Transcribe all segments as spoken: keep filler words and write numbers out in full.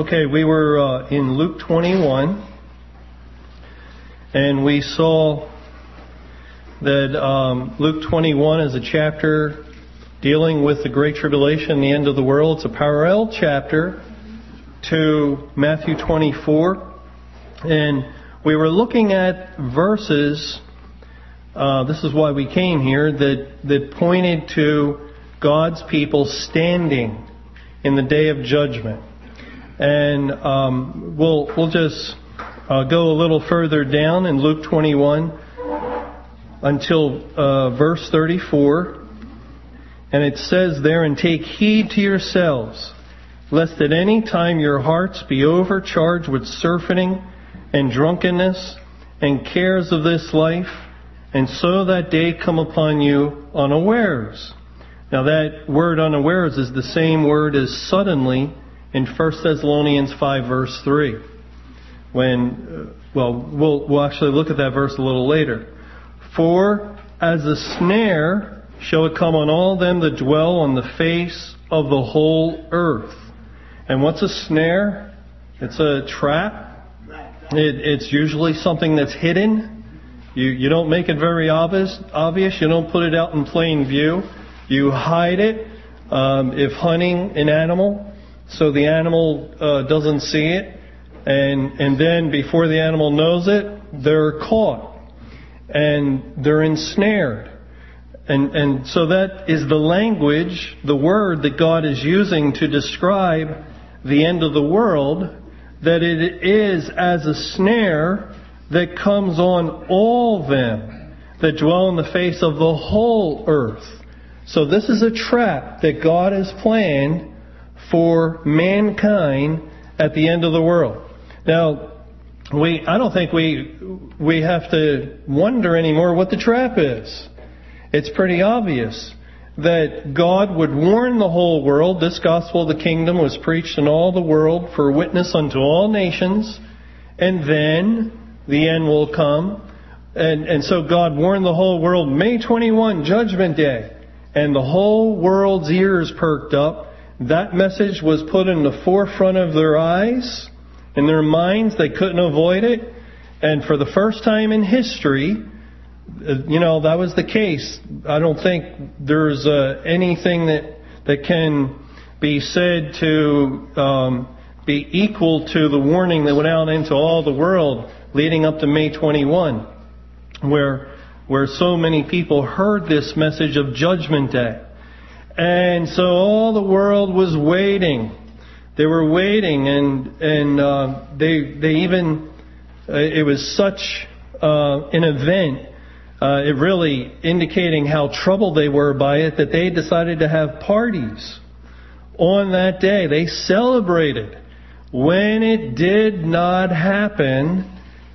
Okay, we were uh, in Luke twenty-one, and we saw that um, Luke twenty-one is a chapter dealing with the Great Tribulation, the end of the world. It's a parallel chapter to Matthew twenty-four, and we were looking at verses, uh, this is why we came here, that, that pointed to God's people standing in the day of judgment. And um, we'll we'll just uh, go a little further down in Luke twenty-one until uh, verse thirty-four. And it says there, "And take heed to yourselves, lest at any time your hearts be overcharged with surfeiting and drunkenness and cares of this life, and so that day come upon you unawares." Now that word unawares is the same word as suddenly in First Thessalonians five verse three. When, uh, well, we'll we'll actually look at that verse a little later. "For as a snare shall it come on all them that dwell on the face of the whole earth." And what's a snare? It's a trap. It, it's usually something that's hidden. You you don't make it very obvious. Obvious. You don't put it out in plain view. You hide it. Um, if hunting an animal, so the animal uh, doesn't see it, and and then before the animal knows it, they're caught and they're ensnared. And and so that is the language, the word that God is using to describe the end of the world, that it is as a snare that comes on all them that dwell on the face of the whole earth. So this is a trap that God has planned for mankind at the end of the world. Now, we I don't think we we have to wonder anymore what the trap is. It's pretty obvious that God would warn the whole world. This gospel of the kingdom was preached in all the world for witness unto all nations, and then the end will come. And, and so God warned the whole world, May twenty-first, Judgment Day. And the whole world's ears perked up. That message was put in the forefront of their eyes, in their minds. They couldn't avoid it. And for the first time in history, you know, that was the case. I don't think there's uh, anything that that can be said to um, be equal to the warning that went out into all the world leading up to May twenty-first, where where so many people heard this message of Judgment Day. And so all the world was waiting. They were waiting, and and uh, they they even uh, it was such uh, an event. Uh, it really indicating how troubled they were by it, that they decided to have parties on that day. They celebrated when it did not happen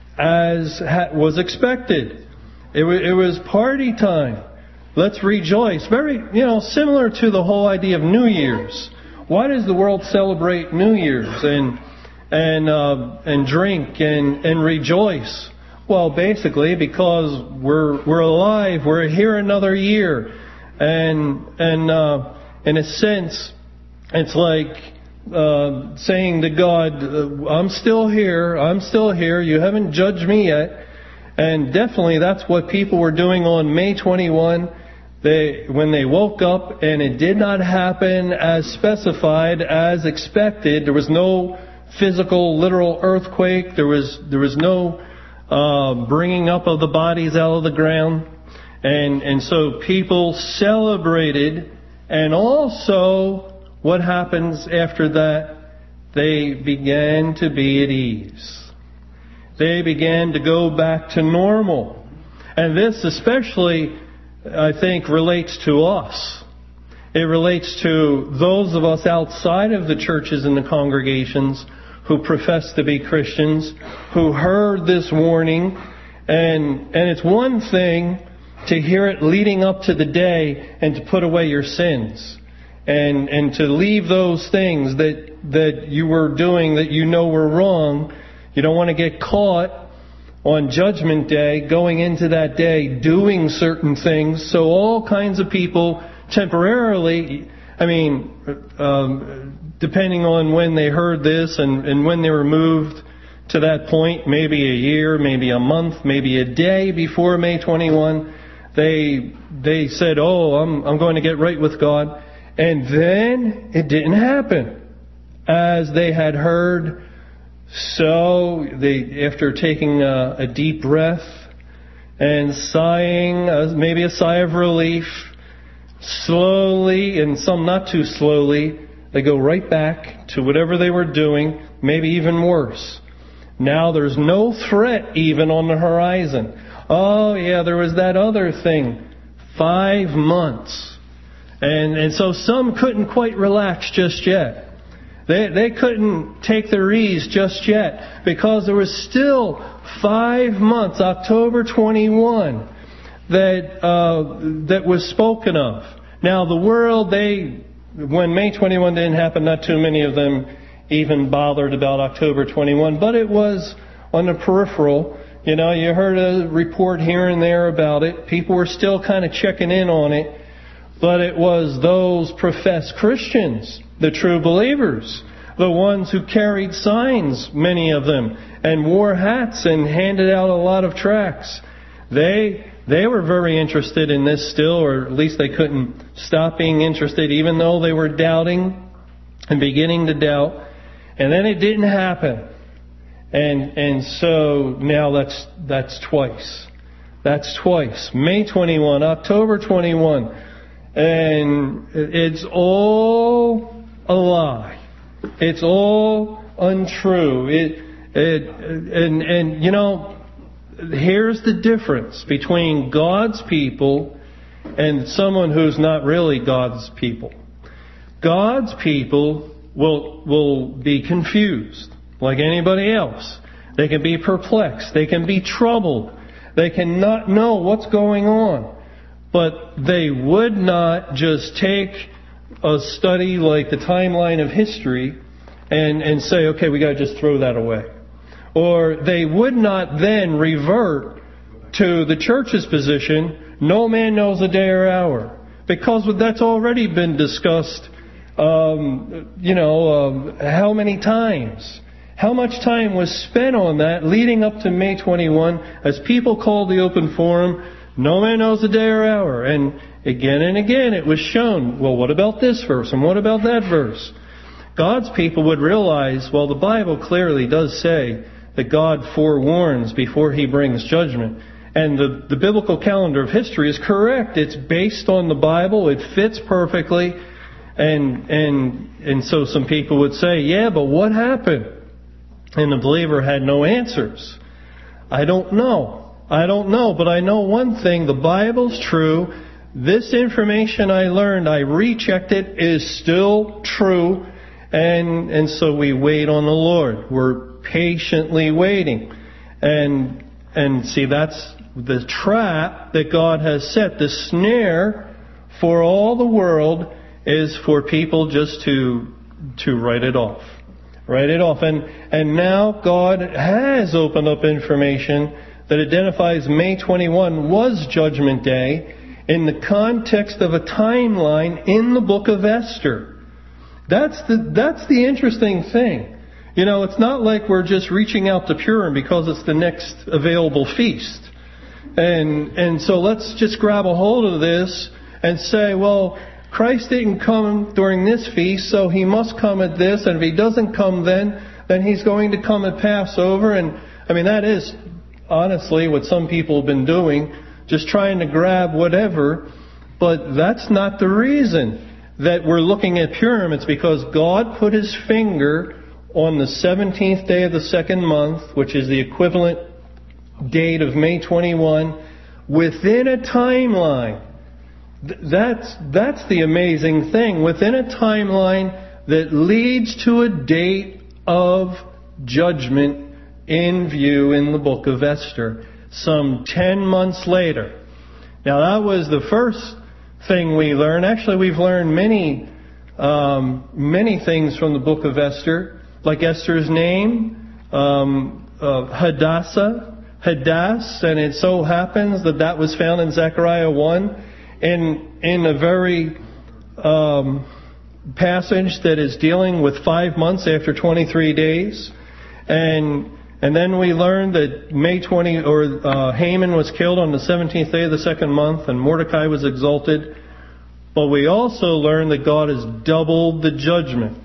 as ha- was expected. It, w- it was party time. Let's rejoice. Very, you know, similar to the whole idea of New Year's. Why does the world celebrate New Year's and and uh, and drink and, and rejoice? Well, basically because we're we're alive, we're here another year, and and uh, in a sense, it's like uh, saying to God, "I'm still here, I'm still here. You haven't judged me yet." And definitely, that's what people were doing on May twenty-first. They when they woke up and it did not happen as specified, as expected. There was no physical, literal earthquake. There was there was no Uh, bringing up of the bodies out of the ground. And and so people celebrated. And also, what happens after that? They began to be at ease. They began to go back to normal. And this especially, I think, relates to us. It relates to those of us outside of the churches and the congregations who profess to be Christians, who heard this warning. And and it's one thing to hear it leading up to the day and to put away your sins. And and to leave those things that, that you were doing that you know were wrong. You don't want to get caught on Judgment Day, going into that day, doing certain things. So all kinds of people temporarily, I mean, um, depending on when they heard this and, and when they were moved to that point, maybe a year, maybe a month, maybe a day before May twenty-first, they they said, oh, I'm I'm going to get right with God. And then it didn't happen as they had heard. So they, after taking a, a deep breath and sighing, uh, maybe a sigh of relief, slowly, and some not too slowly, they go right back to whatever they were doing, maybe even worse. Now there's no threat even on the horizon. Oh yeah, there was that other thing. Five months. And and so some couldn't quite relax just yet. They they couldn't take their ease just yet because there was still five months, October twenty-first, that uh, that was spoken of. Now the world, they when May twenty-first didn't happen, not too many of them even bothered about October twenty-first, but it was on the peripheral. You know, you heard a report here and there about it. People were still kind of checking in on it. But it was those professed Christians, the true believers, the ones who carried signs, many of them, and wore hats and handed out a lot of tracts. They they were very interested in this still, or at least they couldn't stop being interested, even though they were doubting and beginning to doubt. And then it didn't happen. And and so now that's that's twice. That's twice. May twenty-first, October twenty-first. And it's all a lie. It's all untrue. It, it, and, and, you know, here's the difference between God's people and someone who's not really God's people. God's people will, will be confused like anybody else. They can be perplexed. They can be troubled. They cannot know what's going on. But they would not just take a study like the timeline of history and, and say, okay, we got to just throw that away. Or they would not then revert to the church's position, no man knows a day or hour. Because that's already been discussed, um, you know, um, how many times. How much time was spent on that leading up to May twenty-first as people called the open forum, no man knows the day or hour. And again and again it was shown, well, what about this verse? And what about that verse? God's people would realize, well, the Bible clearly does say that God forewarns before He brings judgment. And the, the biblical calendar of history is correct. It's based on the Bible. It fits perfectly. And, and, and so some people would say, yeah, but what happened? And the believer had no answers. I don't know. I don't know, but I know one thing. The Bible's true. This information I learned, I rechecked it, is still true. And and so we wait on the Lord. We're patiently waiting. And and see, that's the trap that God has set. The snare for all the world is for people just to to write it off. Write it off. And and now God has opened up information that identifies May twenty-first was Judgment Day in the context of a timeline in the book of Esther. That's the that's the interesting thing. You know, it's not like we're just reaching out to Purim because it's the next available feast. And and so let's just grab a hold of this and say, well, Christ didn't come during this feast, so He must come at this, and if He doesn't come then, then He's going to come at Passover. And I mean, that is honestly what some people have been doing, just trying to grab whatever. But that's not the reason that we're looking at Purim. It's because God put His finger on the seventeenth day of the second month, which is the equivalent date of May twenty-first, within a timeline. That's, that's the amazing thing. Within a timeline that leads to a date of judgment in view in the book of Esther, some ten months later. Now that was the first thing we learned. Actually, we've learned many, um, many things from the book of Esther, like Esther's name, um, uh, Hadassah, Hadass, and it so happens that that was found in Zechariah one in in a very um, passage that is dealing with five months after twenty-three days. And and then we learn that May twentieth, or uh, Haman was killed on the seventeenth day of the second month, and Mordecai was exalted. But we also learn that God has doubled the judgment.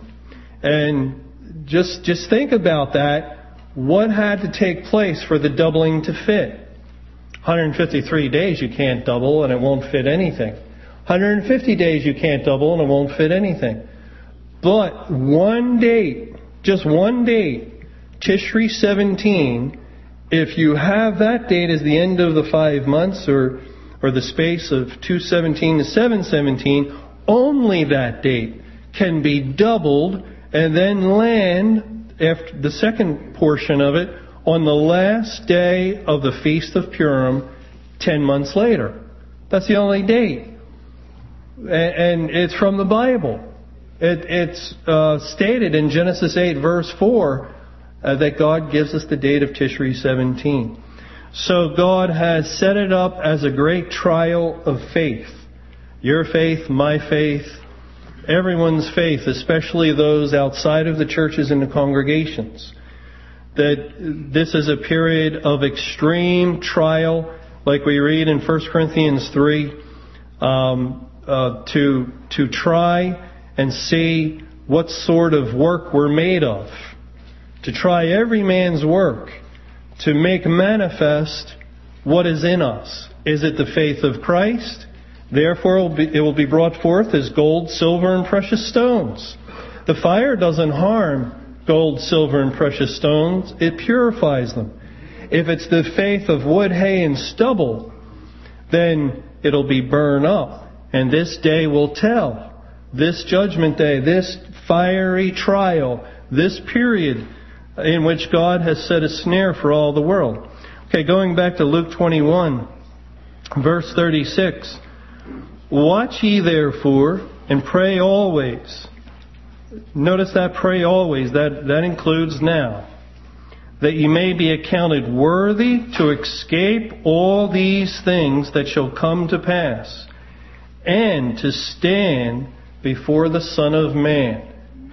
And just just think about that. What had to take place for the doubling to fit? one hundred fifty-three days you can't double and it won't fit anything. one hundred fifty days you can't double and it won't fit anything. But one date, just one date, Tishri seventeen, if you have that date as the end of the five months or or the space of two seventeen to seven seventeen, only that date can be doubled and then land after the second portion of it on the last day of the Feast of Purim, ten months later. That's the only date. And it's from the Bible. It, it's uh, stated in Genesis eight, verse four, uh, that God gives us the date of Tishri seventeen. So God has set it up as a great trial of faith. Your faith, my faith, everyone's faith, especially those outside of the churches and the congregations. That this is a period of extreme trial, like we read in First Corinthians three, um, uh, to to try and see what sort of work we're made of. To try every man's work, to make manifest what is in us. Is it the faith of Christ? Therefore it will be, it will be brought forth as gold, silver, and precious stones. The fire doesn't harm gold, silver, and precious stones. It purifies them. If it's the faith of wood, hay, and stubble, then it'll be burned up. And this day will tell. This judgment day, this fiery trial, this period in which God has set a snare for all the world. Okay, going back to Luke twenty-one, verse thirty-six. Watch ye therefore, and pray always. Notice that pray always, that, that includes now. That ye may be accounted worthy to escape all these things that shall come to pass, and to stand before the Son of Man.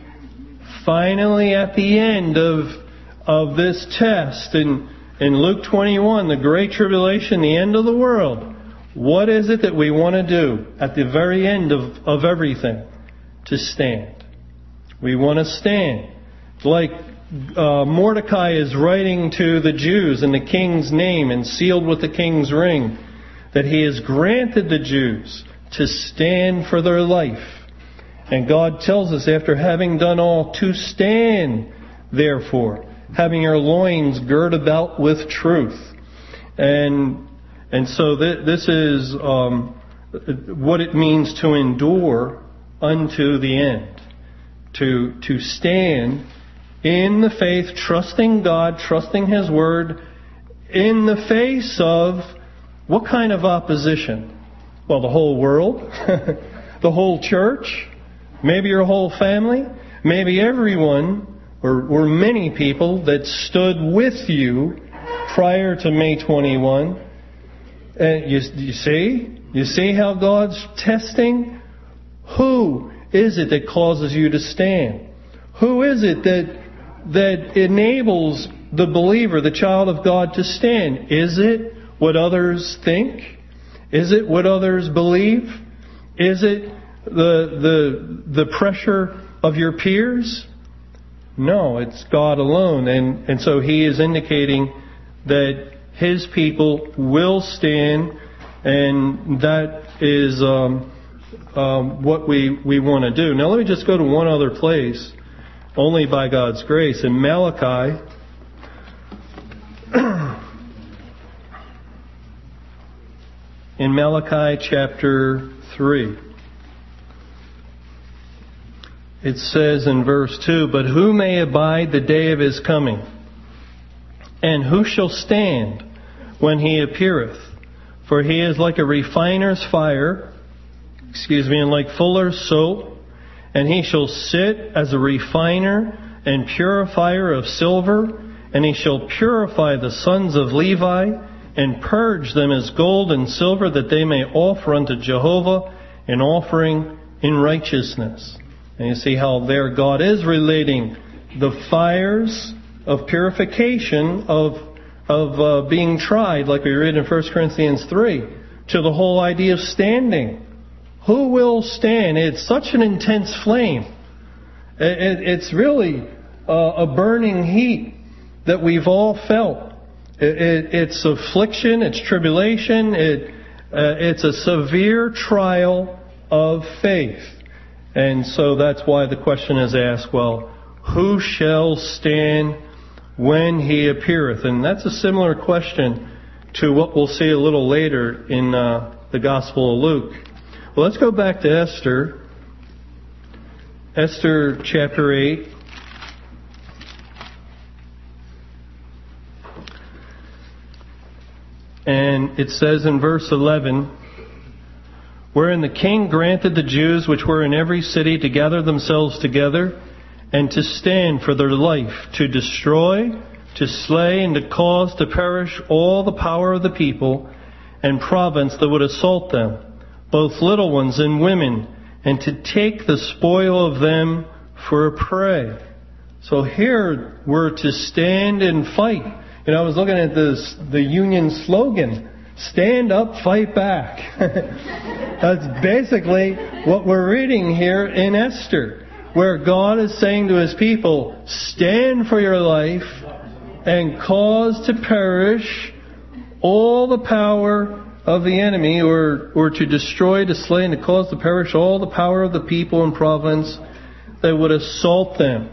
Finally, at the end of, of this test, in, in Luke twenty-one, the Great Tribulation, the end of the world, what is it that we want to do at the very end of, of everything? To stand. We want to stand. Like uh, Mordecai is writing to the Jews in the king's name and sealed with the king's ring, that he has granted the Jews to stand for their life. And God tells us, after having done all, to stand, therefore, having your loins girt about with truth. And and so th- this is um, what it means to endure unto the end. To, to stand in the faith, trusting God, trusting His Word, in the face of what kind of opposition? Well, the whole world, the whole church, maybe your whole family, maybe everyone or, or many people that stood with you prior to May twenty-first. And you, you see? You see how God's testing? Who is it that causes you to stand? Who is it that that enables the believer, the child of God, to stand? Is it what others think? Is it what others believe? Is it the the the pressure of your peers? No, it's God alone. And, and so He is indicating that His people will stand, and that is um, um, what we, we want to do. Now let me just go to one other place, only by God's grace, in Malachi. In Malachi chapter three. It says in verse two, "But who may abide the day of His coming? And who shall stand when He appeareth? For He is like a refiner's fire, excuse me, and like fuller's soap. And He shall sit as a refiner and purifier of silver. And He shall purify the sons of Levi, and purge them as gold and silver, that they may offer unto Jehovah an offering in righteousness." And you see how there God is relating the fires of purification of of uh, being tried, like we read in First Corinthians three, to the whole idea of standing. Who will stand? It's such an intense flame. It, it, it's really uh, a burning heat that we've all felt. It, it, it's affliction, it's tribulation, it, uh, it's a severe trial of faith. And so that's why the question is asked, well, who shall stand when he appeareth? And that's a similar question to what we'll see a little later in uh, the Gospel of Luke. Well, let's go back to Esther. Esther chapter eight. And it says in verse eleven, wherein the king granted the Jews which were in every city to gather themselves together and to stand for their life, to destroy, to slay, and to cause to perish all the power of the people and province that would assault them, both little ones and women, and to take the spoil of them for a prey. So here we're to stand and fight. You know, I was looking at this, the Union slogan, stand up, fight back. That's basically what we're reading here in Esther, where God is saying to His people, stand for your life and cause to perish all the power of the enemy, or, or to destroy, to slay, and to cause to perish all the power of the people and province that would assault them,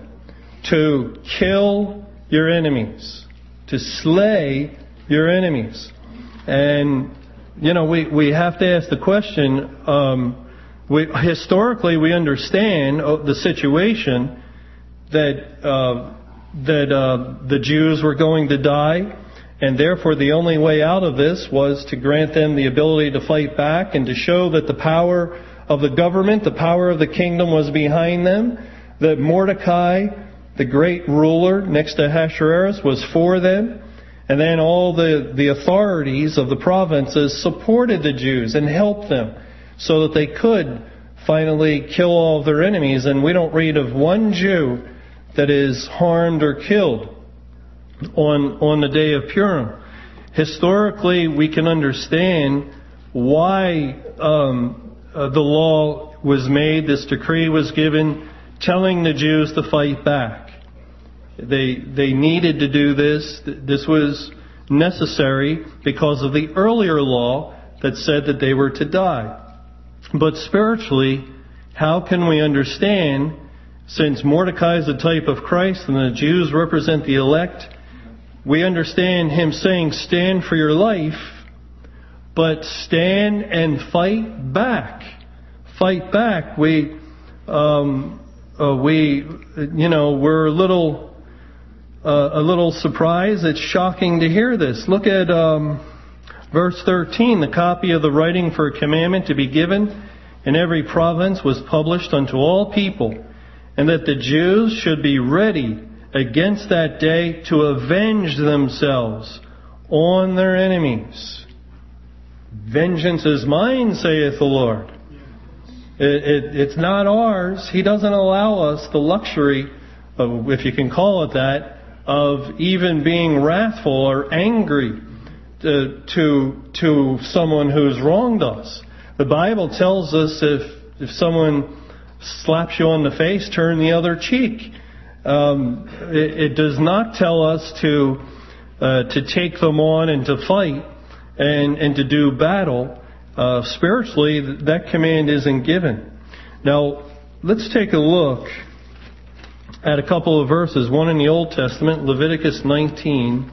to kill your enemies, to slay your enemies. And, you know, we, we have to ask the question, um, we, historically we understand the situation that, uh, that uh, the Jews were going to die, and therefore the only way out of this was to grant them the ability to fight back and to show that the power of the government, the power of the kingdom was behind them, that Mordecai, the great ruler next to Ahasuerus, was for them. And then all the, the authorities of the provinces supported the Jews and helped them so that they could finally kill all of their enemies. And we don't read of one Jew that is harmed or killed on, on the day of Purim. Historically, we can understand why um, uh, the law was made, this decree was given, telling the Jews to fight back. They they needed to do this. This was necessary because of the earlier law that said that they were to die. But spiritually, how can we understand, since Mordecai is a type of Christ and the Jews represent the elect, we understand him saying, stand for your life, but stand and fight back. Fight back. We, um, uh, we, you know, we're a little... Uh, a little surprised. It's shocking to hear this. Look at um, verse thirteen. The copy of the writing for a commandment to be given in every province was published unto all people, and that the Jews should be ready against that day to avenge themselves on their enemies. Vengeance is mine, saith the Lord. It, it, it's not ours. He doesn't allow us the luxury of, if you can call it that, of even being wrathful or angry to, to to someone who's wronged us. The Bible tells us if if someone slaps you on the face, turn the other cheek. Um, it, it does not tell us to uh, to take them on and to fight and and to do battle. Uh, spiritually, that command isn't given. Now, let's take a look at a couple of verses, one in the Old Testament, Leviticus nineteen.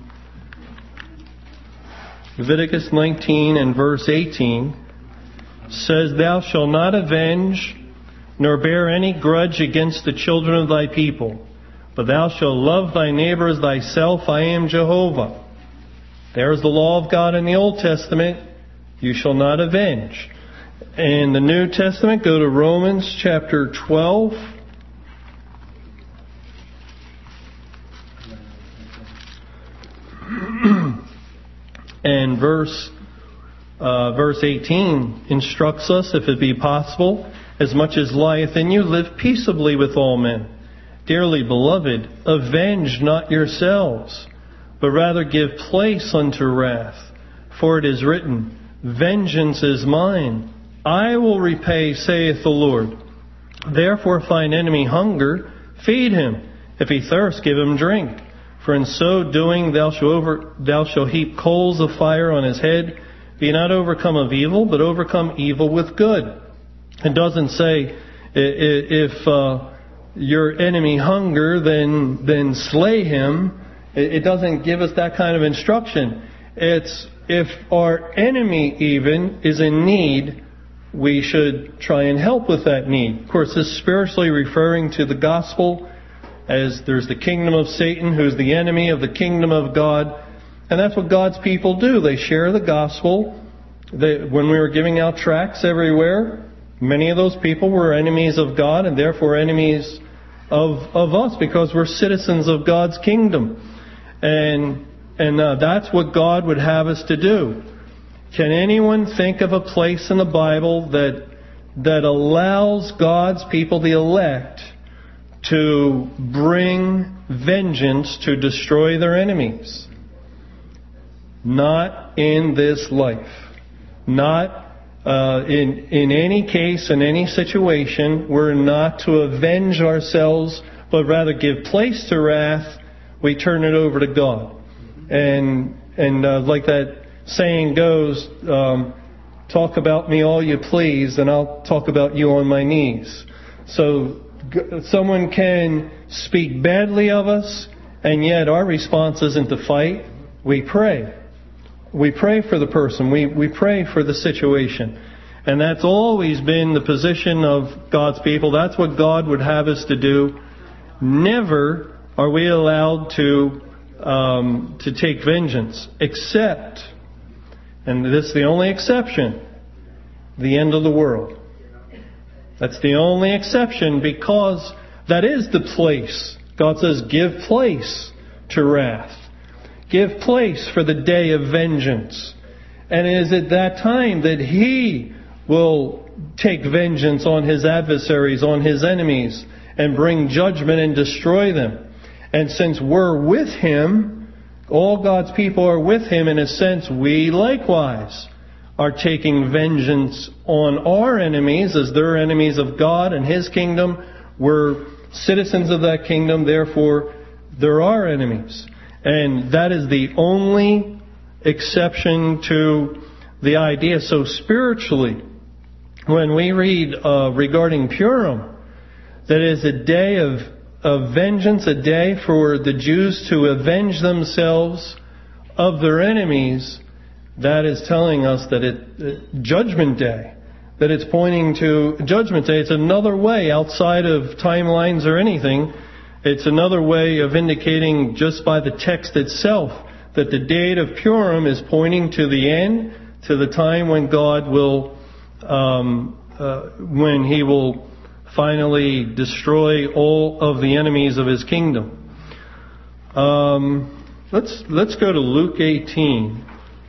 Leviticus nineteen and verse eighteen says, Thou shalt not avenge, nor bear any grudge against the children of thy people, but thou shalt love thy neighbor as thyself. I am Jehovah. There's the law of God in the Old Testament. You shall not avenge. In the New Testament, go to Romans chapter twelve. And verse uh, verse eighteen instructs us, if it be possible, as much as lieth in you, live peaceably with all men. Dearly beloved, avenge not yourselves, but rather give place unto wrath. For it is written, Vengeance is mine, I will repay, saith the Lord. Therefore if thine enemy hunger, feed him. If he thirst, give him drink. For in so doing thou shalt, over, thou shalt heap coals of fire on his head. Be not overcome of evil, but overcome evil with good. It doesn't say, if uh, your enemy hunger, then, then slay him. It doesn't give us that kind of instruction. It's if our enemy even is in need, we should try and help with that need. Of course, this is spiritually referring to the gospel, as there's the kingdom of Satan, who's the enemy of the kingdom of God. And that's what God's people do. They share the gospel. They, when we were giving out tracts everywhere, many of those people were enemies of God and therefore enemies of, of us, because we're citizens of God's kingdom. And and uh, that's what God would have us to do. Can anyone think of a place in the Bible that that allows God's people, the elect, to bring vengeance to destroy their enemies? Not in this life. Not uh, in in any case, in any situation. We're not to avenge ourselves, but rather give place to wrath. We turn it over to God. And and uh, like that saying goes, um, talk about me all you please, and I'll talk about you on my knees. So g- someone can speak badly of us, and yet our response isn't to fight. We pray. We pray for the person. We, we pray for the situation. And that's always been the position of God's people. That's what God would have us to do. Never are we allowed to um, to take vengeance, except, and this is the only exception, the end of the world. That's the only exception, because that is the place. God says, give place to wrath. Give place for the day of vengeance. And it is at that time that He will take vengeance on His adversaries, on His enemies, and bring judgment and destroy them. And since we're with Him, all God's people are with Him, in a sense, we likewise are taking vengeance on our enemies, as they're enemies of God and His kingdom. We're citizens of that kingdom, therefore they're our enemies. And that is the only exception to the idea. So spiritually, when we read uh, regarding Purim, that is a day of, of vengeance, a day for the Jews to avenge themselves of their enemies, that is telling us that it, uh, Judgment Day, that it's pointing to Judgment Day. It's another way outside of timelines or anything. It's another way of indicating just by the text itself that the date of Purim is pointing to the end, to the time when God will, um, uh, when He will finally destroy all of the enemies of His kingdom. Um, let's let's go to Luke eighteen,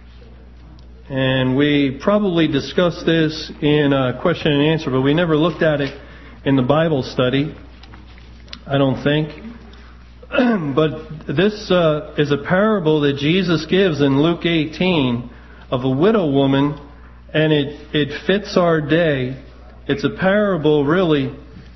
and we probably discussed this in a question and answer, but we never looked at it in the Bible study, I don't think. But this uh, is a parable that Jesus gives in Luke eighteen of a widow woman, and it, it fits our day. It's a parable, really,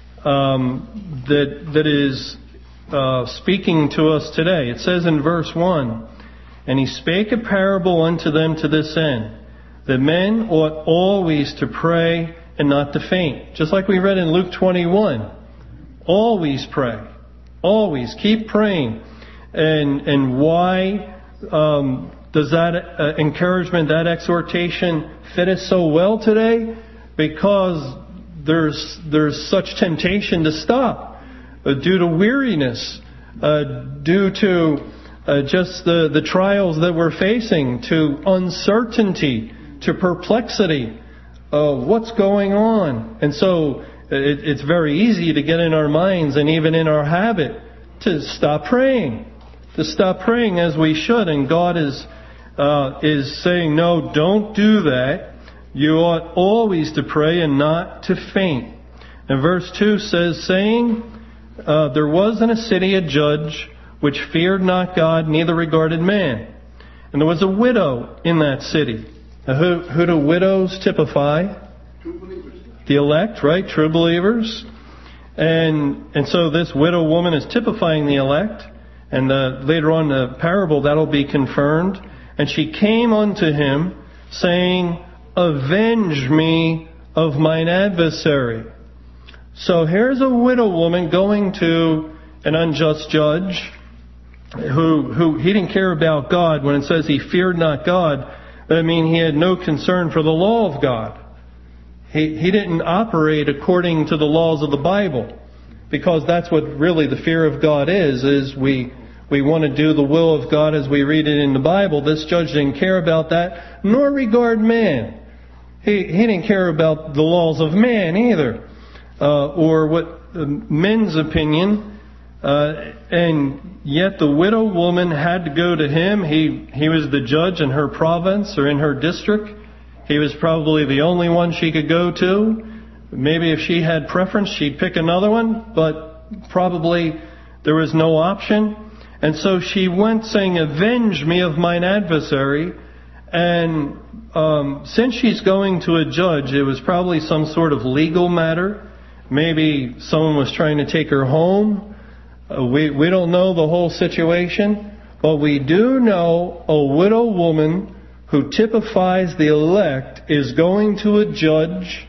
um, that that is uh, speaking to us today. It says in verse one, "And He spake a parable unto them to this end, that men ought always to pray and not to faint." Just like we read in Luke twenty-one. Always pray. Always keep praying. And and why um, does that uh, encouragement, that exhortation fit us so well today? Because there's there's such temptation to stop uh, due to weariness, uh, due to uh, just the, the trials that we're facing, to uncertainty, to perplexity. Uh, what's going on? And so It, it's very easy to get in our minds and even in our habit to stop praying, to stop praying as we should. And God is uh, is saying, no, don't do that. You ought always to pray and not to faint. And verse two says, saying, uh, there was in a city a judge which feared not God, neither regarded man. And there was a widow in that city. Now, who, who do widows typify? True believers. The elect, right? True believers. And and so this widow woman is typifying the elect. And uh, later on in the parable, that'll be confirmed. And she came unto him, saying, avenge me of mine adversary. So here's a widow woman going to an unjust judge who who he didn't care about God. When it says he feared not God, I mean he had no concern for the law of God. He he didn't operate according to the laws of the Bible, because that's what really the fear of God is, is we we want to do the will of God as we read it in the Bible. This judge didn't care about that, nor regard man. He he didn't care about the laws of man either, uh, or what uh, men's opinion. Uh, and yet the widow woman had to go to him. He he was the judge in her province or in her district. He was probably the only one she could go to. Maybe if she had preference, she'd pick another one, but probably there was no option. And so she went saying, avenge me of mine adversary. And um, since she's going to a judge, it was probably some sort of legal matter. Maybe someone was trying to take her home. Uh, we, we don't know the whole situation, but we do know a widow woman who typifies the elect is going to a judge,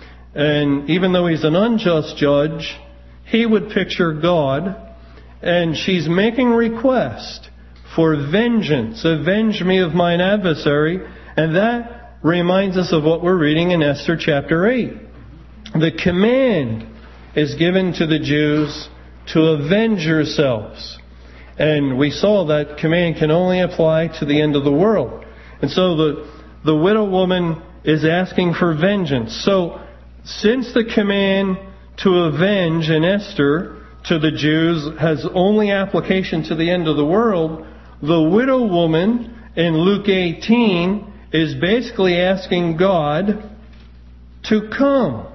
and even though he's an unjust judge, he would picture God, and she's making request for vengeance. Avenge me of mine adversary, and that reminds us of what we're reading in Esther chapter eight. The command is given to the Jews to avenge yourselves. And we saw that command can only apply to the end of the world. And so the, the widow woman is asking for vengeance. So since the command to avenge in Esther to the Jews has only application to the end of the world, the widow woman in Luke eighteen is basically asking God to come.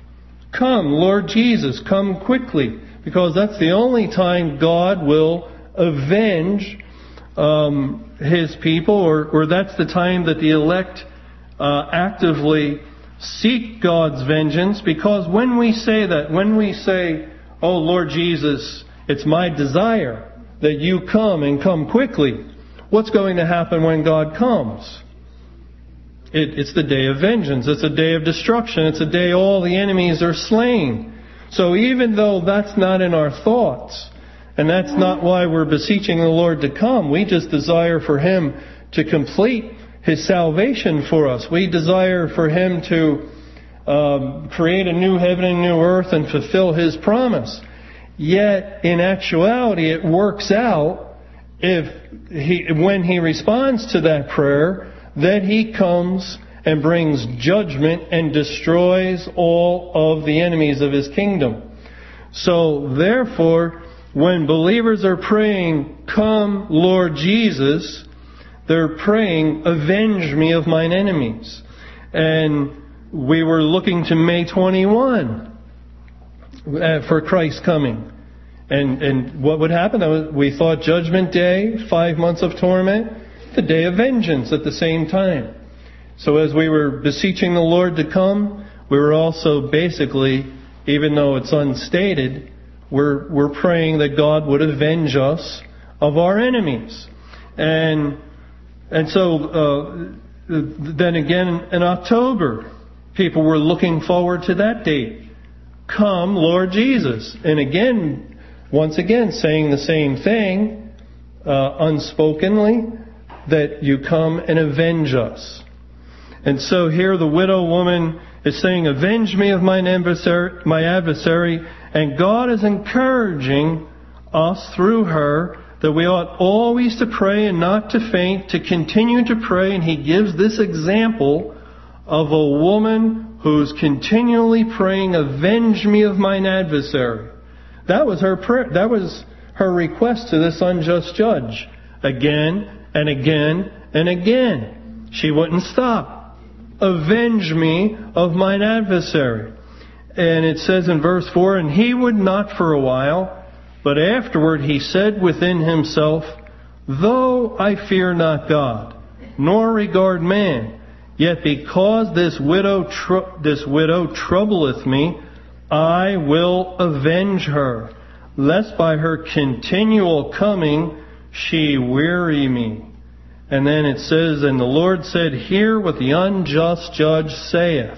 Come, Lord Jesus, come quickly. Because that's the only time God will avenge um, His people, or, or that's the time that the elect uh, actively seek God's vengeance. Because when we say that, when we say, oh Lord Jesus, it's my desire that you come and come quickly, what's going to happen when God comes? It, it's the day of vengeance. It's a day of destruction. It's a day all the enemies are slain. So even though that's not in our thoughts, and that's not why we're beseeching the Lord to come, we just desire for Him to complete His salvation for us. We desire for Him to um, create a new heaven and new earth and fulfill His promise. Yet, in actuality, it works out if he, when He responds to that prayer, that He comes and brings judgment and destroys all of the enemies of His kingdom. So, therefore, when believers are praying, come, Lord Jesus, they're praying, avenge me of mine enemies. And we were looking to May twenty-first for Christ's coming. And, and what would happen? We thought Judgment Day, five months of torment, the day of vengeance at the same time. So as we were beseeching the Lord to come, we were also basically, even though it's unstated, we're we're praying that God would avenge us of our enemies. And and so uh, then again in October, people were looking forward to that date. Come, Lord Jesus. And again, once again, saying the same thing, uh, unspokenly, that you come and avenge us. And so here the widow woman is saying, avenge me of mine adversary, my adversary. And God is encouraging us through her that we ought always to pray and not to faint, to continue to pray. And He gives this example of a woman who's continually praying, avenge me of mine adversary. That was her prayer. That was her request to this unjust judge. Again and again and again. She wouldn't stop. Avenge me of mine adversary. And it says in verse four, "And he would not for a while, but afterward he said within himself, Though I fear not God, nor regard man, yet because this widow tr- this widow troubleth me, I will avenge her, lest by her continual coming she weary me." And then it says, "And the Lord said, Hear what the unjust judge saith."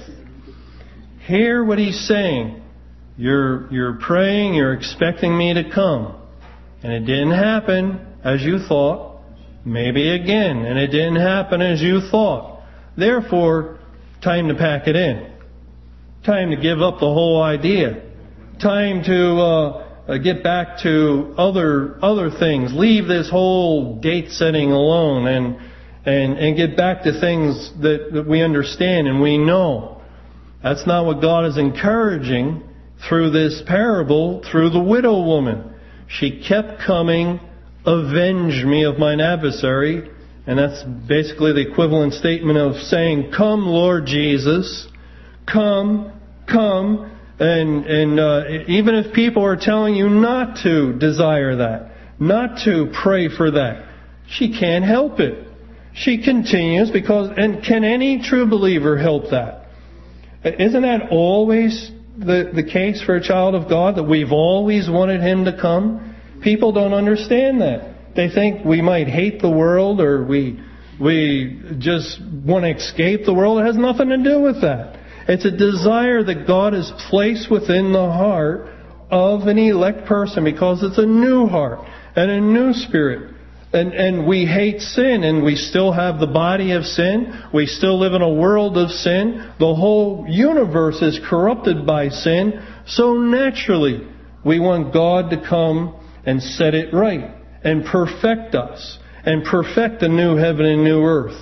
Hear what he's saying. You're, you're praying, you're expecting me to come. And it didn't happen as you thought. Maybe again, and it didn't happen as you thought. Therefore, time to pack it in. Time to give up the whole idea. Time to uh, get back to other other things. Leave this whole date setting alone and and and get back to things that, that we understand and we know. That's not what God is encouraging through this parable, through the widow woman. She kept coming, "Avenge me of mine adversary." And that's basically the equivalent statement of saying, "Come, Lord Jesus, come, come." And, and uh, even if people are telling you not to desire that, not to pray for that, she can't help it. She continues because, and can any true believer help that? Isn't that always the, the case for a child of God, that we've always wanted Him to come? People don't understand that. They think we might hate the world or we we just want to escape the world. It has nothing to do with that. It's a desire that God has placed within the heart of an elect person because it's a new heart and a new spirit. And, and we hate sin, and we still have the body of sin. We still live in a world of sin. The whole universe is corrupted by sin. So naturally, we want God to come and set it right and perfect us and perfect the new heaven and new earth.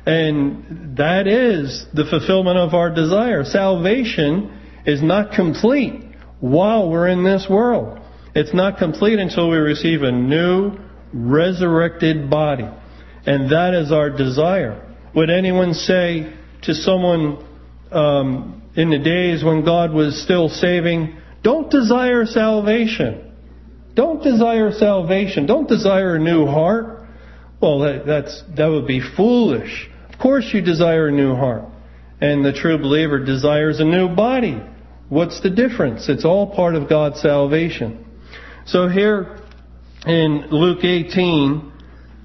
And that is the fulfillment of our desire. Salvation is not complete while we're in this world. It's not complete until we receive a new resurrected body. And that is our desire. Would anyone say to someone um, in the days when God was still saving, don't desire salvation? Don't desire salvation. Don't desire a new heart. Well, that, that's, that would be foolish. Of course you desire a new heart. And the true believer desires a new body. What's the difference? It's all part of God's salvation. So here in Luke eighteen,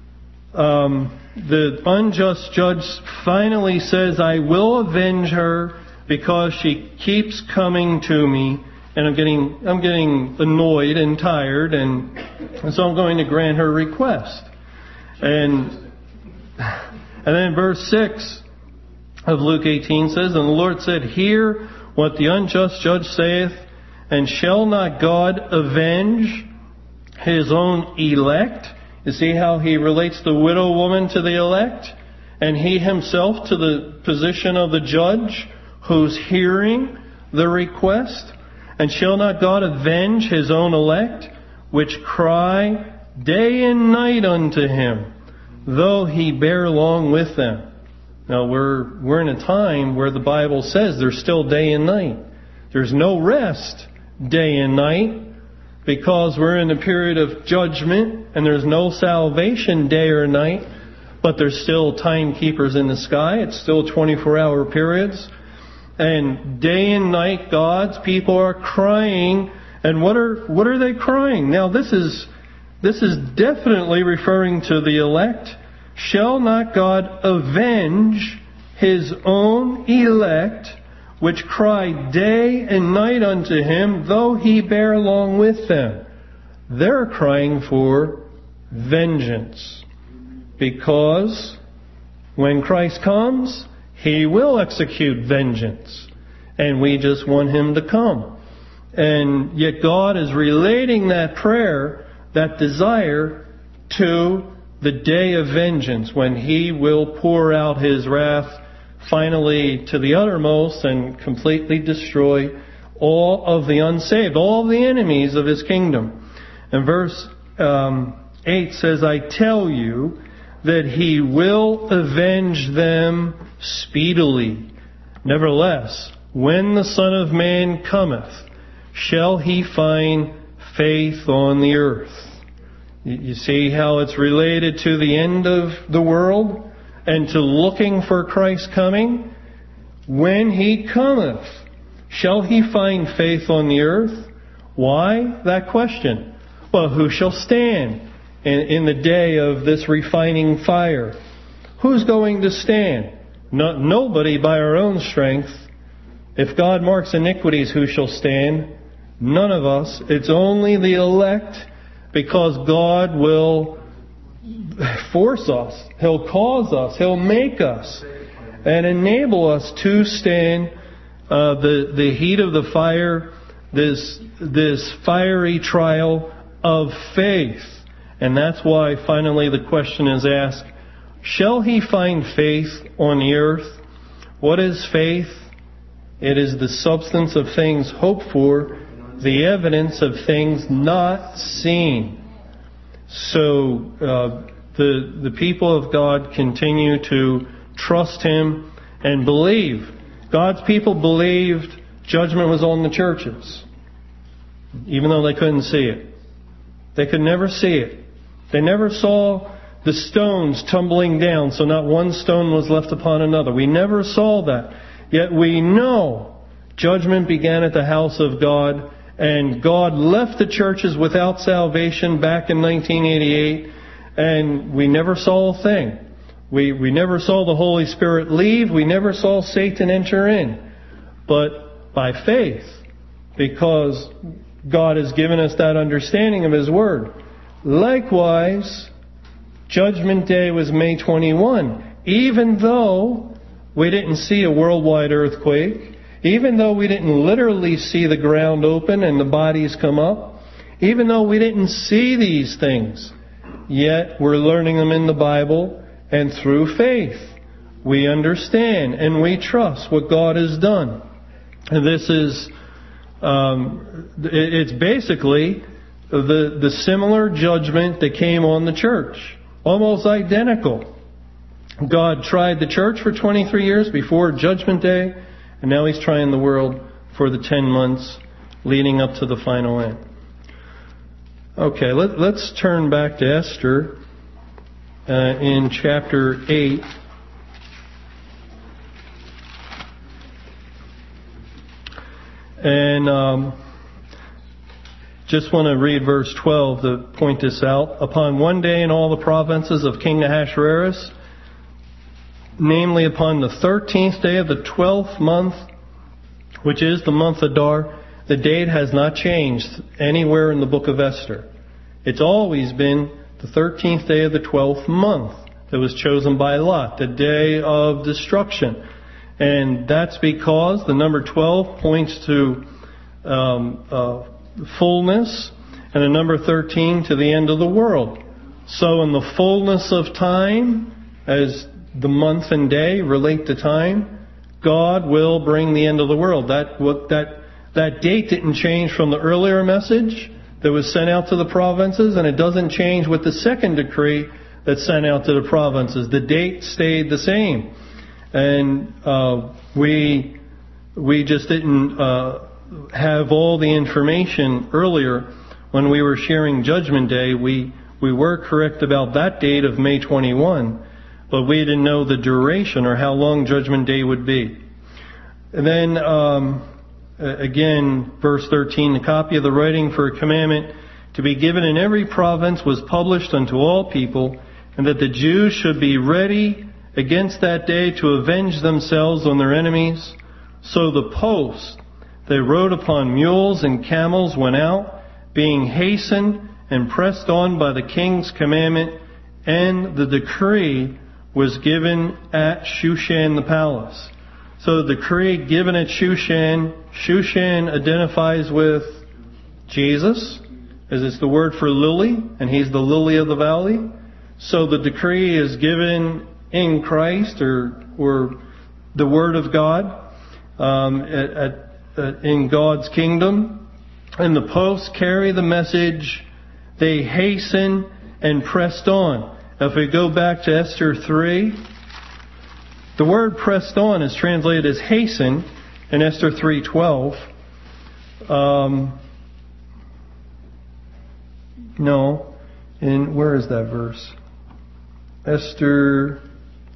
um, the unjust judge finally says, I will avenge her because she keeps coming to me. And I'm getting, I'm getting annoyed and tired, and, and so I'm going to grant her request. And, and then verse six of Luke eighteen says, And the Lord said, Hear what the unjust judge saith, and shall not God avenge His own elect? You see how he relates the widow woman to the elect, and he himself to the position of the judge who's hearing the request? And shall not God avenge His own elect, which cry day and night unto Him, though He bear long with them? Now we're we're in a time where the Bible says there's still day and night. There's no rest day and night, because we're in a period of judgment, and there's no salvation day or night, but there's still timekeepers in the sky. It's still twenty-four hour periods. And day and night, God's people are crying. And what are what are they crying? Now, this is this is definitely referring to the elect. Shall not God avenge His own elect, which cry day and night unto Him, though He bear long with them? They're crying for vengeance. Because when Christ comes, He will execute vengeance. And we just want Him to come. And yet God is relating that prayer, that desire, to the day of vengeance, when He will pour out His wrath finally to the uttermost and completely destroy all of the unsaved, all the enemies of His kingdom. And verse um, eight says, I tell you that He will avenge them speedily. Nevertheless, when the Son of Man cometh, shall he find faith on the earth? You see how it's related to the end of the world and to looking for Christ's coming? When he cometh, shall he find faith on the earth? Why that question? Well, who shall stand in, in the day of this refining fire? Who's going to stand? No, nobody by our own strength. If God marks iniquities, who shall stand? None of us. It's only the elect, because God will force us. He'll cause us. He'll make us and enable us to stand uh, the the heat of the fire, this this fiery trial of faith. And that's why finally the question is asked, shall he find faith on the earth? What is faith? It is the substance of things hoped for, the evidence of things not seen. So uh, the the people of God continue to trust Him and believe. God's people believed judgment was on the churches, even though they couldn't see it. They could never see it. They never saw the stones tumbling down, so not one stone was left upon another. We never saw that. Yet we know judgment began at the house of God, and God left the churches without salvation back in nineteen eighty-eight, and we never saw a thing. We we never saw the Holy Spirit leave. We never saw Satan enter in. But by faith, because God has given us that understanding of His Word. Likewise, Judgment Day was May twenty-first. Even though we didn't see a worldwide earthquake, even though we didn't literally see the ground open and the bodies come up, even though we didn't see these things, yet we're learning them in the Bible, and through faith we understand and we trust what God has done. And this is, um, it's basically the, the similar judgment that came on the church. Almost identical. God tried the church for twenty-three years before Judgment Day, and now He's trying the world for the ten months leading up to the final end. Okay, let, let's turn back to Esther uh, in chapter eight. And um, just want to read verse twelve to point this out. Upon one day in all the provinces of King Ahasuerus, namely upon the thirteenth day of the twelfth month, which is the month Adar, the date has not changed anywhere in the book of Esther. It's always been the thirteenth day of the twelfth month that was chosen by Lot, the day of destruction. And that's because the number twelve points to um, uh, fullness, and the number thirteen to the end of the world. So in the fullness of time, as the month and day relate to time, God will bring the end of the world. That what that that date didn't change from the earlier message that was sent out to the provinces, and it doesn't change with the second decree that's sent out to the provinces. The date stayed the same, and uh, we we just didn't uh, have all the information earlier when we were sharing Judgment Day. We we were correct about that date of May twenty-first. But we didn't know the duration or how long Judgment Day would be. And then, um, again, verse thirteen, the copy of the writing for a commandment to be given in every province was published unto all people, and that the Jews should be ready against that day to avenge themselves on their enemies. So the post they rode upon mules and camels went out, being hastened and pressed on by the king's commandment, and the decree was given at Shushan the palace. So the decree given at Shushan, Shushan identifies with Jesus, as it's the word for lily, and He's the lily of the valley. So the decree is given in Christ, or or the Word of God, um, at, at, at, in God's kingdom. And the posts carry the message. They hasten and pressed on. If we go back to Esther three, the word pressed on is translated as hasten, in Esther three twelve. Um, no, in where is that verse? Esther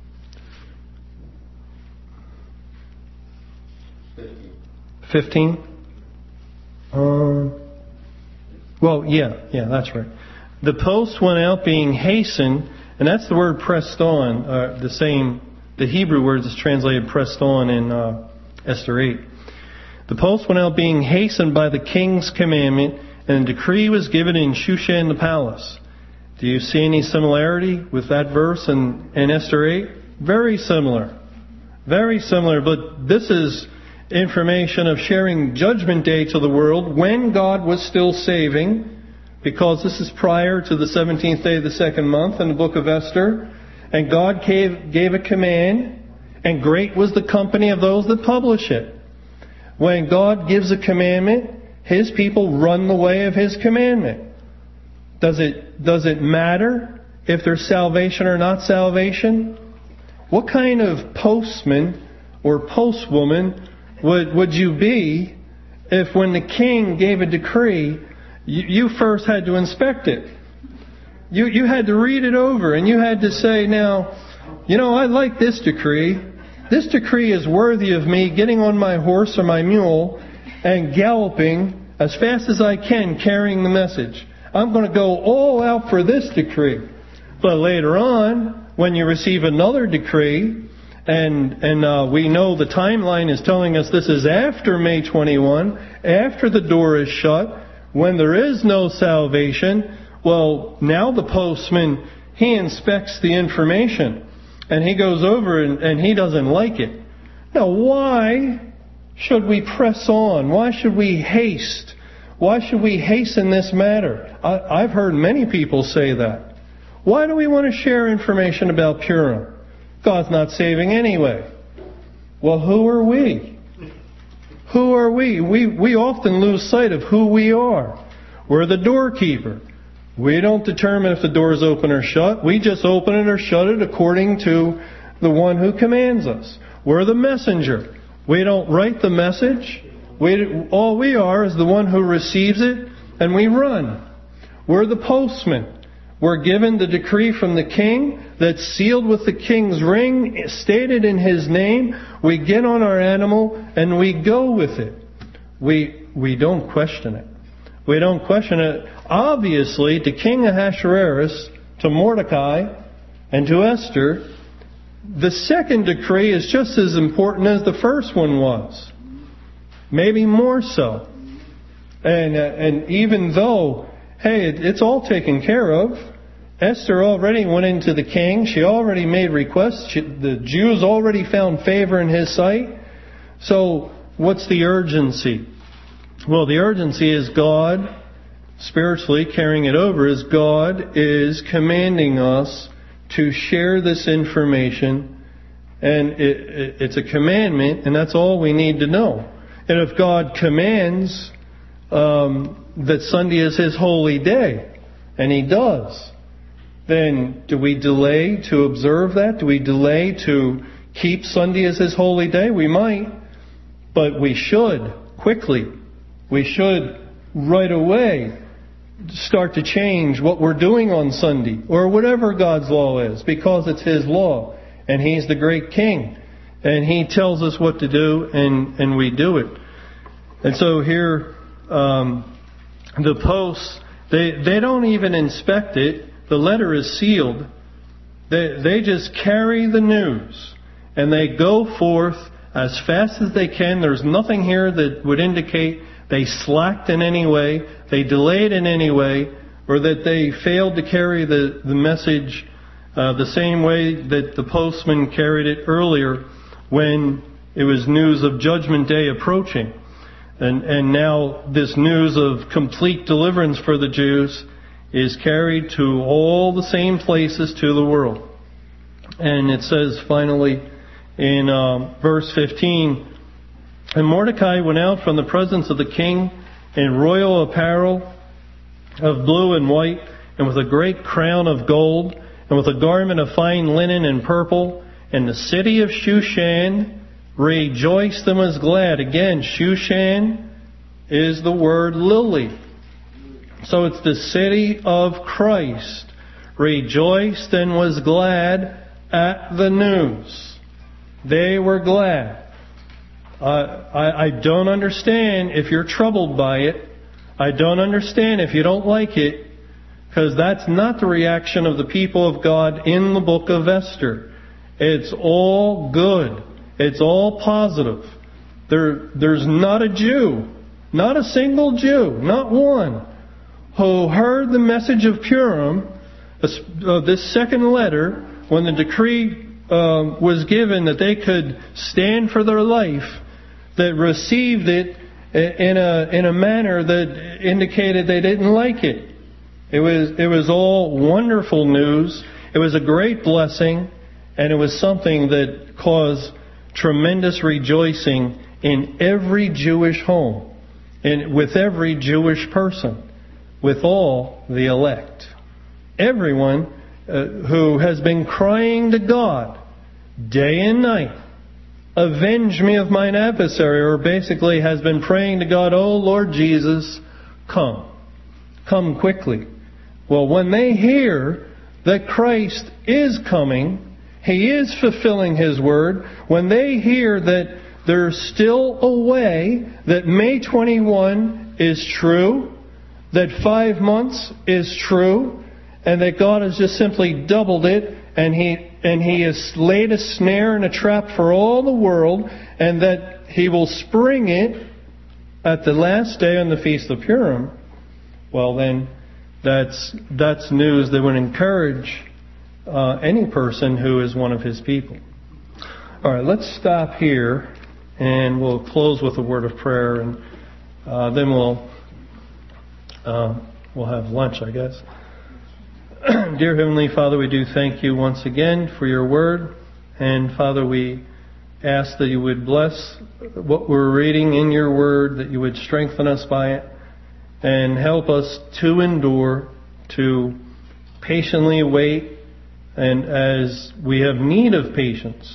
fifteen. Um, well, yeah, yeah, that's right. The post went out being hastened, and that's the word pressed on. Uh, the same, the Hebrew word is translated pressed on in uh, Esther eight. The post went out being hastened by the king's commandment, and a decree was given in Shushan the palace. Do you see any similarity with that verse in, in Esther eight? Very similar. Very similar, but this is information of sharing Judgment Day to the world when God was still saving, because this is prior to the seventeenth day of the second month in the book of Esther. And God gave, gave a command, and great was the company of those that publish it. When God gives a commandment, His people run the way of His commandment. Does it, does it matter if there's salvation or not salvation? What kind of postman or postwoman would, would you be if when the king gave a decree, you, you first had to inspect it? You, you had to read it over, and you had to say, now, you know, I like this decree. This decree is worthy of me getting on my horse or my mule and galloping as fast as I can, carrying the message. I'm going to go all out for this decree. But later on, when you receive another decree, and and uh, we know the timeline is telling us this is after May twenty-first, after the door is shut, when there is no salvation, well, now the postman, he inspects the information, and he goes over and, and he doesn't like it. Now, why should we press on? Why should we haste? Why should we hasten this matter? I, I've heard many people say that. Why do we want to share information about Purim? God's not saving anyway. Well, who are we? Who are we? We we often lose sight of who we are. We're the doorkeeper. We don't determine if the door is open or shut. We just open it or shut it according to the one who commands us. We're the messenger. We don't write the message. We, all we are is the one who receives it, and we run. We're the postman. We're given the decree from the king that's sealed with the king's ring, stated in his name. We get on our animal and we go with it. We we don't question it. We don't question it. Obviously, to King Ahasuerus, to Mordecai, and to Esther, the second decree is just as important as the first one was. Maybe more so. And, uh, and even though, hey, it, it's all taken care of. Esther already went into the king. She already made requests. She, the Jews already found favor in his sight. So what's the urgency? Well, the urgency is God, spiritually carrying it over, is God is commanding us to share this information. And it, it, it's a commandment, and that's all we need to know. And if God commands um, that Sunday is His holy day, and He does, then do we delay to observe that? Do we delay to keep Sunday as His holy day? We might, but we should quickly. We should right away start to change what we're doing on Sunday, or whatever God's law is, because it's His law, and He's the great King, and He tells us what to do, and, and we do it. And so here, um, the posts, they, they don't even inspect it. The letter is sealed. They, they just carry the news, and they go forth as fast as they can. There's nothing here that would indicate they slacked in any way, they delayed in any way, or that they failed to carry the, the message uh, the same way that the postman carried it earlier when it was news of Judgment Day approaching. And, and now this news of complete deliverance for the Jews is carried to all the same places to the world. And it says finally in uh, verse fifteen, and Mordecai went out from the presence of the king in royal apparel of blue and white, and with a great crown of gold, and with a garment of fine linen and purple. And the city of Shushan rejoiced and was glad. Again, Shushan is the word lily. So it's the city of Christ. Rejoiced and was glad at the news. They were glad. Uh, I, I don't understand if you're troubled by it. I don't understand if you don't like it, because that's not the reaction of the people of God in the book of Esther. It's all good. It's all positive. There, there's not a Jew, not a single Jew, not one, who heard the message of Purim, uh, this second letter, when the decree uh, was given that they could stand for their life, that received it in a in a manner that indicated they didn't like it. It was it was all wonderful news. It was a great blessing, and it was something that caused tremendous rejoicing in every Jewish home, and with every Jewish person, with all the elect. Everyone uh, who has been crying to God day and night, avenge me of mine adversary, or basically has been praying to God, oh Lord Jesus, come. Come quickly. Well, when they hear that Christ is coming, He is fulfilling His word, when they hear that there's still a way, that May twenty-first is true, that five months is true, and that God has just simply doubled it, and He and He has laid a snare and a trap for all the world, and that He will spring it at the last day on the Feast of Purim, well then, that's that's news that would encourage uh, any person who is one of His people. All right, let's stop here, and we'll close with a word of prayer, and uh, then we'll uh, we'll have lunch, I guess. Dear Heavenly Father, we do thank You once again for Your word. And Father, we ask that You would bless what we're reading in Your word, that You would strengthen us by it, and help us to endure, to patiently wait, and as we have need of patience,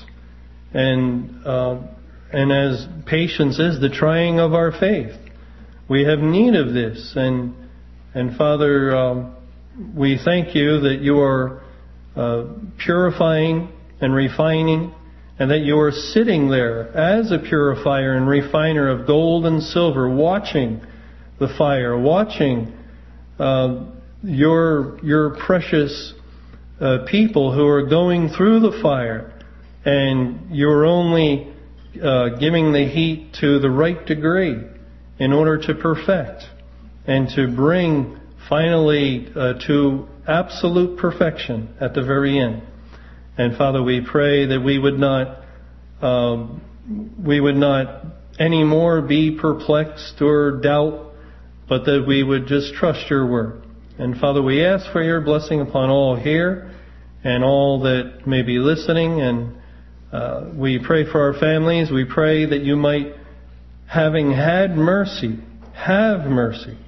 and uh, and as patience is the trying of our faith, we have need of this. And and Father, um, we thank You that You are uh, purifying and refining, and that You are sitting there as a purifier and refiner of gold and silver, watching the fire, watching uh, your your precious uh, people who are going through the fire, and You're only uh, giving the heat to the right degree in order to perfect and to bring finally uh, to absolute perfection at the very end. And Father, we pray that we would not um, we would not anymore be perplexed or doubt, but that we would just trust Your word. And Father, we ask for Your blessing upon all here and all that may be listening. And uh, we pray for our families. We pray that You might, having had mercy, have mercy.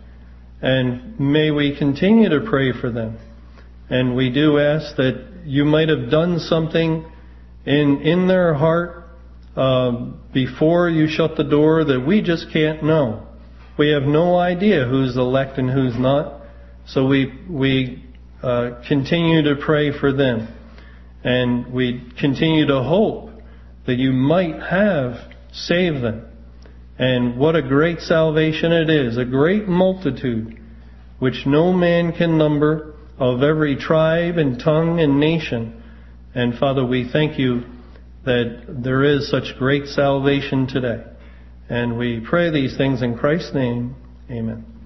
And may we continue to pray for them. And we do ask that You might have done something in in their heart um, before You shut the door that we just can't know. We have no idea who's elect and who's not. So we we uh, continue to pray for them. And we continue to hope that You might have saved them. And what a great salvation it is, a great multitude, which no man can number, of every tribe and tongue and nation. And Father, we thank You that there is such great salvation today. And we pray these things in Christ's name. Amen.